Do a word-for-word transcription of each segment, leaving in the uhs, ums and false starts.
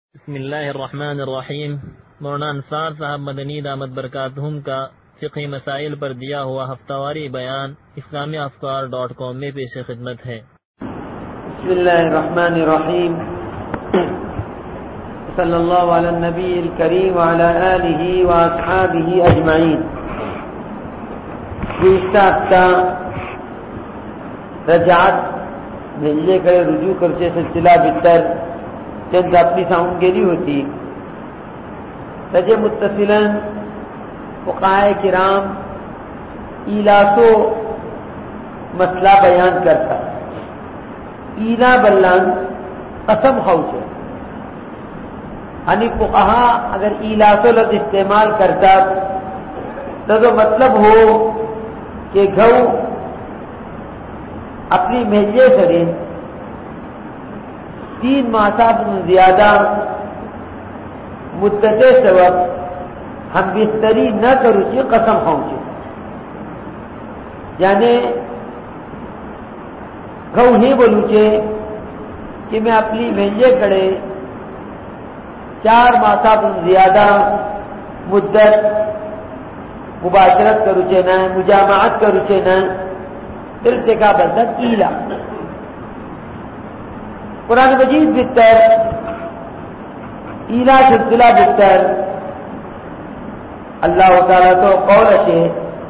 بسم اللہ الرحمن الرحیم۔ مولانا انصار صاحب مدنی دامت برکاتہم کا فقہی مسائل پر دیا ہوا ہفتہ واری بیان اسلامی افکار ڈاٹ کام میں پیش خدمت ہے۔ بسم اللہ الرحمن الرحیم، صلی اللہ علی النبی الکریم وعلی آلہ واصحابہ اجمعین۔ گزشتہ ہفتہ رجعت ملے کرے رجوع کرچے سلسلہ بتر چند اپنی ساؤن گیری ہوتی رجع متصلاً فقہائے کرام ایلاسو مسئلہ بیان کرتا۔ ایلا بلان قسم خوچے یعنی فقہا اگر ایلاسو لفظ استعمال کرتا تو مطلب ہو کہ گھو اپنی محجے سرے تین ماہ زیادہ مدت سبب ہم بستری نہ کرو چی قسم خوچے، یعنی گھو ہی بولو چے کہ میں اپنی محجے کڑے چار ماہ زیادہ مدت مباشرت کرو چے نہ مجامعت کرو چے نہ ارتکاب بلتا ایلا۔ قرآن مجید بہتر ایلا سلسلہ بہتر اللہ تعالیٰ تو قول ہے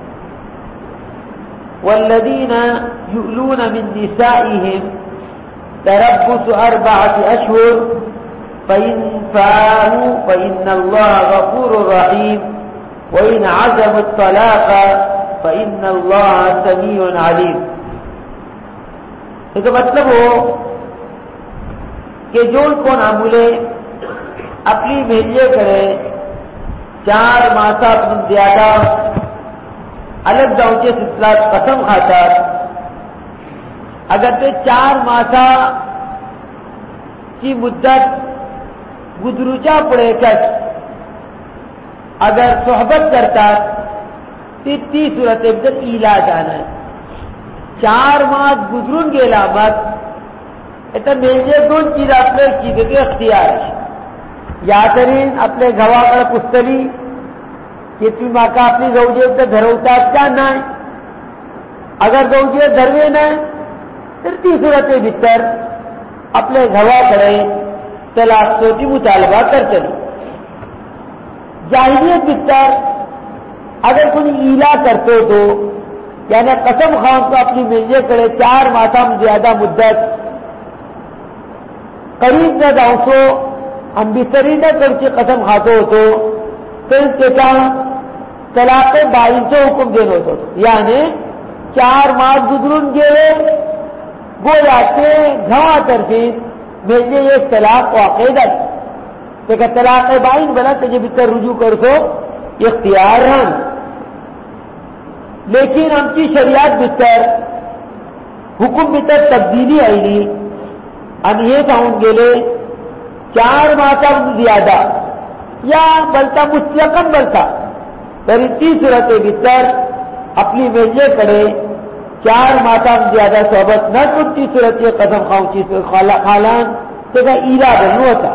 والذین یؤلون من نسائهم تربص اربعة اشہر فإن فاءوا فإن اللہ غفور رحیم وإن عزموا الطلاق فإن اللہ سمیع علیم۔ اس کا مطلب ہو کہ جو کو نامولے اپنی بھیجے کرے چار ماسا زیادہ الگ داؤچے سلسلہ قسم کھاتا، اگر تے چار ماسا کی مدت گزروچا پڑے کر اگر صحبت کرتا تی صورت ابدت ایلا جانا ہے۔ چار ماہ گزرون کے علامت اتنا میجے دون چیز اپنے چیزیں کے اختیار ہے، یا ترین اپنے گھوا کر پستری کہ تم آقا اپنی زوجے تے دھروتا کیا نہ ہے، اگر زوجے دھروے نہ پھر تی صورت بہتر اپنے گھوا کرے طلاق سوچی مطالبہ کر چلو۔ جاہلیت بہتر اگر کوئی ایلا کرتے تو یعنی قسم خان کو اپنی میجے کرے چار ماہ زیادہ مدت قریب نہ جاؤ سو ہم بستری نہ کر کے قسم کھاتے ہو تو پھر کے طلاق بائن سے حکم دینا ہوتا، یعنی چار ماہ گزرن گئے وہ جاتے گھوا طرفی میرے یہ طلاق واقع ہے کہ طلاق بائن بنا تجھے بکر رجوع کر سو اختیار ہیں، لیکن ہم کی شریعت بہتر حکم بہتر تبدیلی آئی نہیں ہم یہ کہوں گے لے چار ماہ زیادہ یا بلتا مستقم بلتا پر اتنی صورت بہتر اپنی میجے کرے چار ماہ زیادہ صحبت نہ کچھ صورت یہ قدم خاؤں چیز خالان تو کا ایرا بنو ہوتا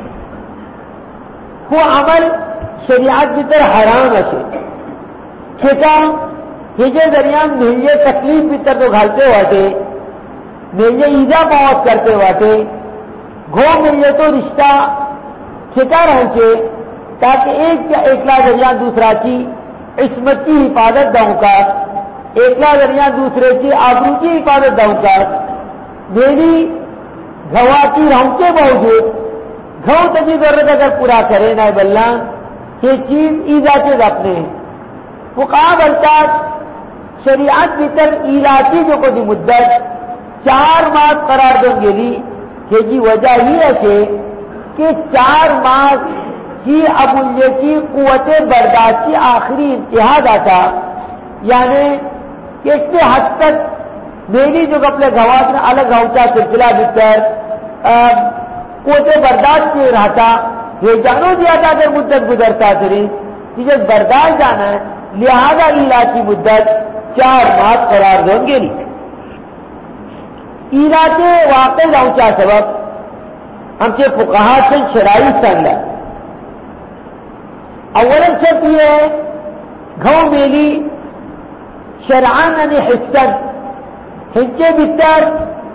وہ عمل شریعت بہتر حرام ہے کھیتا ہجے درمیان میجے تکلیف بہتر تو گھالتے ہوتے میرے ایزا موت کرتے واٹے گھو ملے تو رشتہ کھچا رہوں کے تاکہ ایک کا ایکلا درمیان دوسرا کی عصمت کی حفاظت دوں کا ایکلا درمیان دوسرے کی آبرو کی حفاظت دوں کا میری گھوا کی رہوں کے باوجود گھو تجھی ضرورت اگر پورا کرے نہ بلّہ یہ چیز ایزا چیز اپنے فقہ بلتا شریعت بہتر ایلاتی جو کو دی مدت چار ماہ قرار دیں گے لی کہ جی وجہ ہی ہے کہ چار ماہ کی ابولیے کی قوت برداشت کی آخری انتہا داتا، یعنی کہ اس کے حد تک میری جو اپنے گواس میں الگ ہوتا سلسلہ بہتر قوت برداشت کے رہتا یہ جانو دیا تھا کہ مدت گزرتا تری کہ برداشت جانا ہے، لہذا ایلا کی مدت چار ماہ قرار دیں گے لی۔ ایلا کے واقع جاؤں سبب आमचे फुकाहातून शराईत सांगला. अव्वलन शर्त ही आहे घव मेली शरआन आणि हिस्सन हेंचे भितर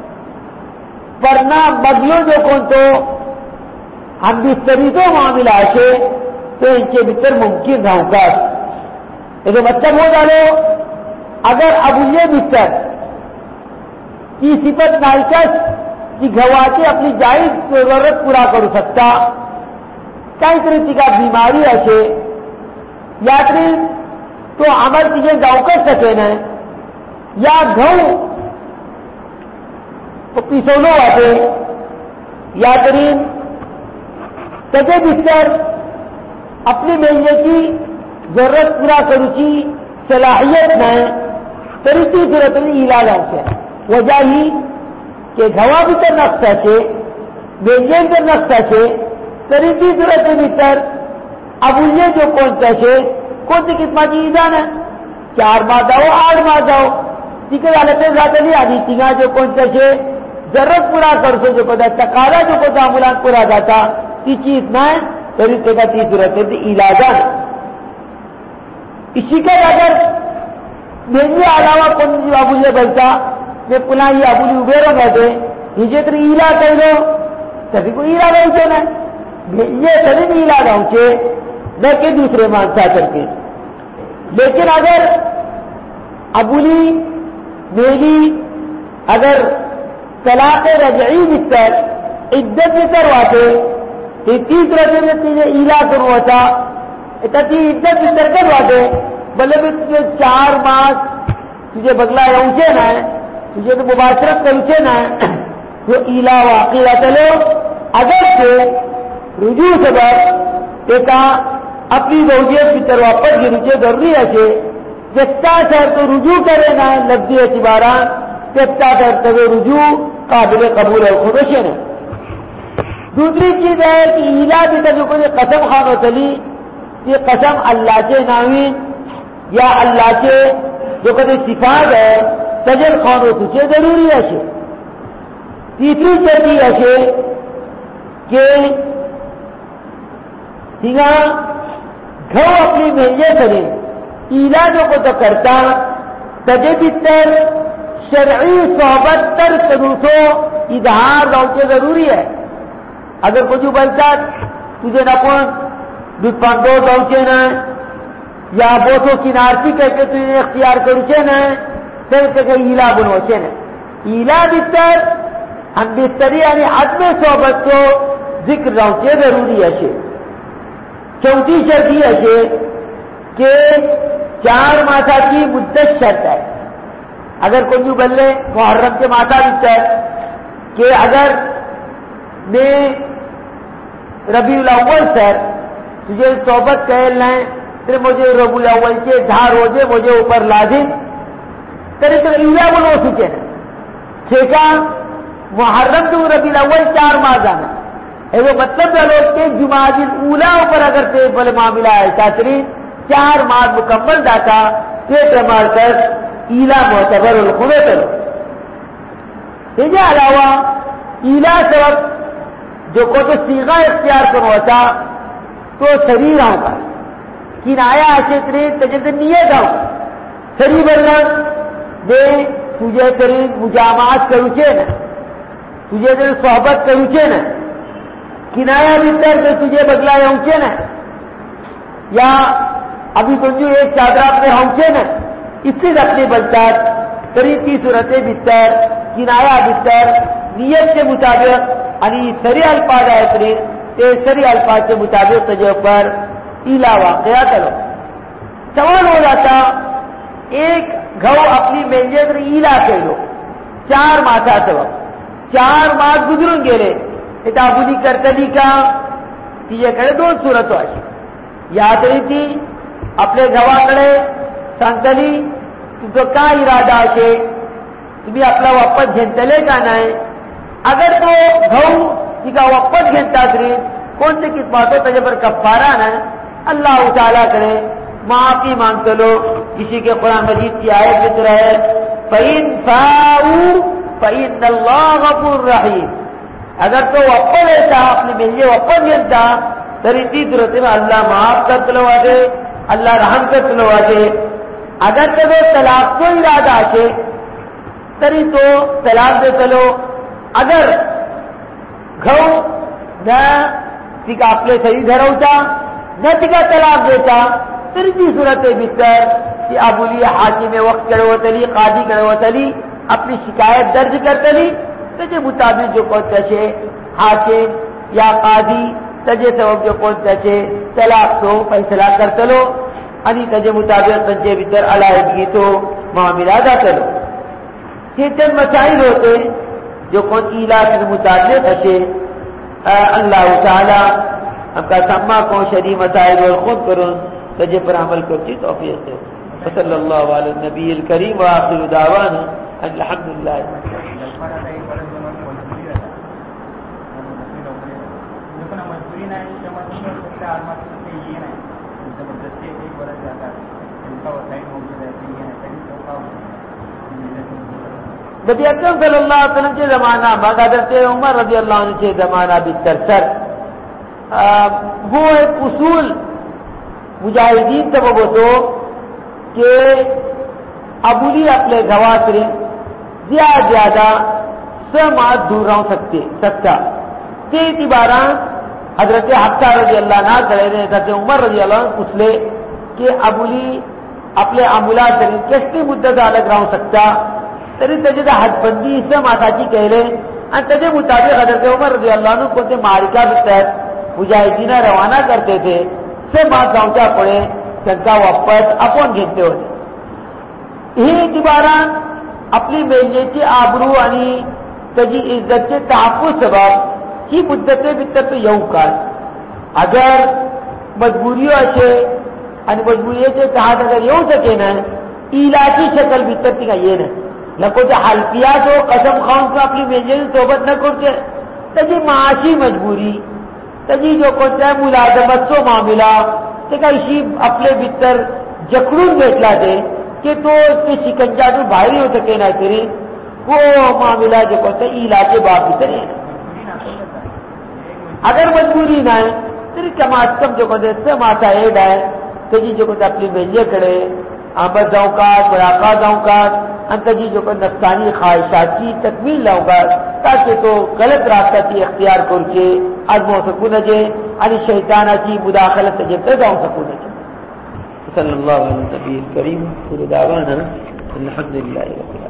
परना बदलो जो कोण तो हमबिस्तरीचो मामला असे तो हेंचे भितर मुमकिन रावतात. हेजो मतलब हो जालो अगर अबुल्ये भितर ती सिफत नायकस की घवाची आपली जायज जरूरत पुरा करू शकता, काही तरी तिका बिमारी असे या तरी तो अमल तिचे जावकच सकेन या घऊ पिसवलो वाटे या तरी त्याचे भितर आपली मेहनतीची जरूरत पुरा करूची सलाहियत नाही तरी ती सुरतनी इलाज आवश्यक. वजह ही के घवा भितर नसताचे मेहनत जर नसताचे तरी ती सुरते भितर अबुल्ये जो कोणत्याचे कोणती किस्माची इजान चार माह जाओ आठ माह जाओ तिकडे झालं ते जातली आणि तिघा जो कोणत्याचे जरूरत पुरा करतो जो कोणता तकाला जो कोणता मुलांत पुरा जाता ती चीज नाही तरी तेका ती सुरते ती इलाजान. इसी का अगर मेहंदी अलावा कोण अबुल्ये बनता ते पुन्हा ही अबुली उभे राहते हिजे तरी इला कळलो तरी कोण इला राहचे नाही ये तरी इला राहचे न के दूसरे मानसा करके. लेकिन अगर अबुली मेली अगर तलाक रजई भितर इद्दत भितर वाटे ते तीस रजेने तिने इला करू होता आता ती इद्दत भितर कर वाटे भले भी तुझे चार मास तुझे बगला येऊचे नाही तुझे तो मुबाशरत करूचे नाही तो इला वाकीला चलो अगर ते रुजू सबब एका अपनी जौजियत भितर वापस घेऊचे जरुरी असे जेत्ता सर तो रुजू करे ना लफ्जी एतबारा तेत्ता सर तो रुजू काबिल कबूल है खुद से ना. दूसरी चीज है कि इला भितर जो कोई कसम खान चली ये कसम अल्लाह के नावी या अल्लाह के जो कभी सिफात है सजल खान तुझे जरूरी असे. तीसरी चर्ची असे के तिघा घव आपली मेहनत करेन इलाजों को तो करता तजे भितर शरई सोहबत तर करूसो इजहार जाऊचे जरूरी है. अगर कुछ बोलतात तुझे नकोन दुपांडो जाऊचे नाही या बोथो किनारती करके तुझे अख्तियार करूचे नाही तर ते काही इला बनवचे नाही. इला भितर अंबिस्तरी आणि आत्मे सोबतचो जिक्र जाऊचे जरूरी असे. चौथी शर्ती असे के चार मासाची मुद्दत शर्त आहे. अगर कोणी बोलले मुहर्रम के मासा भितर के अगर मैं रबीउल अव्वल सर तुझे सोबत कहल नाही तर मुझे रबीउल अव्वल के दहा रोजे मुझे ऊपर लाजिम तरी तो इला बनवू चुके ना ठेका मुहर्रम तो रबीउल अव्वल चार माह जाना एवं मतलब चलो कि जुमादिल ऊला ऊपर अगर ते बोले मामला है चातरी चार माह मुकम्मल दाता ते प्रमाण कर इला मोतबर खुदे करो. इसके अलावा इला सबब जो को तो सीगा इख्तियार करो होता तो शरीर होगा किनाया आशेत्री तजद नियत हो शरीर बनना दे तुझे तरी मुजामात करूचे ना तुझे तरी सोहबत करूचे ना किनाया भीतर तो तुझे बदला येऊचे ना या अभी तुझे एक चादर अपने होचे ना इससे अपने बनतात तरी ती सुरते भीतर किनाया भीतर नियत के मुताबिक आणि सरी अल्फाज आहे तरी ते सरी अल्फाज के मुताबिक तजे पर इला वाकया करो. सवाल हो जाता एक घव अपनी मेहनत इला केलो चार मासा सबब चार मास गुजरून गेले इथं आबुली करतली का तिच्याकडे दोन सुरतो अशी या तरी ती आपल्या गवाकडे सांगतली तुझं काय इरादा असे तुम्ही आपला वापस घेतले का नाही. अगर तो घऊ तिका वापस घेता तरी कोणते किस्मातो त्याच्यावर कफ्फारा नाही अल्लाह ताला करे माफी मांगतो लो. किसी के कुरान मजीद की आयत जिक्र है फइन फाऊ फइन अल्लाह गफूर रहीम اگر تو وپن ایسا اپنے میلے وپن گنتا تری تی درتے میں اللہ معاف کر تلو آگے اللہ رحم کر تلو آگے اگر تو طلاق کو ارادہ آگے تری تو طلاق دے تلو اگر گھو نہ تیکا اپنے صحیح دھروتا نہ تیکا طلاق دیتا تری تی صورت بہتر کہ ابولی حاکم وقت کرے وہ تلی قاضی کرے وہ تلی اپنی شکایت درج کر تلی تجھے مطابق جو کون چاہے حاکم یا قاضی تجھے سبب جو کون چاہے طلاق تو فیصلہ کر چلو انی تجھے مطابق تجھے بہتر علیحدگی تو معاملہ دا چلو یہ چند مسائل ہوتے جو کون ایلا سے متعلق ہے اللہ تعالی ہم کا سما کو شری مسائل اور خود کروں تجھے پر عمل کرتی توفیق دے صلی اللہ علیہ نبی الکریم وآخر دعوانا الحمدللہ. نبی اکرم صلی اللہ علیہ وسلم کے زمانہ مگر حضرت عمر رضی اللہ عنہ کے زمانہ بہتر سر وہ ایک اصول مجاہدین سبب ہوتو کہ ابولی اپنے گواسرے زیادہ زیادہ سماعت دور رہو سکتے سکتا تے اعتبارہ حضرت حفصہ رضی اللہ عنہ کرے نے حضرت عمر رضی اللہ عنہ پوچھ لے کہ ابولی اپنے عملہ سے کتنی مدت الگ رہو سکتا تری تجدہ حد بندی اس سے ماتا کی کہہ لے ان تجھے مطابق حضرت عمر رضی اللہ عنہ کو تے مارکہ بہتر مجاہدینہ روانہ کرتے تھے سے ماں گاؤں پڑے چنکا واپس اپون گھنتے ہوتے یہ اعتبارہ اپنی میلے کی آبرو انی تجی عزت کے تحفظ سبب کی مدت بہتر تو یوں کار اگر مجبوریوں اچھے انی مجبوریوں سے کہا اگر یوں سکے نا علاقی شکل بہتر تھی کا یہ نا نہ کوئی حلقیات ہو قسم خان کو اپنی میلے سے صحبت نہ کرتے تجی معاشی مجبوری تجی جو کہتا ہے ملازمت تو معاملہ کہ اسی اپنے بہتر جکڑون بیٹھلا دے کہ تو اس کے شکنجا تو باہر ہی ہو سکے نہ تیری وہ معاملہ جو کہتا ہے علاقے باپ بہتر ہے اگر مجبوری نہ ہے تیری کم از کم جو کہتے ہیں ماتا ایڈ ہے تجی جو کہتا اپنی میلے کرے آمد جاؤں مراقہ جاؤں انتجی جو کہ نفسانی خواہشات کی تکمیل لاؤں گا تاکہ تو غلط راستہ کی اختیار کر کے عزم و سکون جے علی شیطانہ کی مداخلت سے جب تک سکون جے صلی اللہ علیہ وسلم کریم دعوانا الحمدللہ.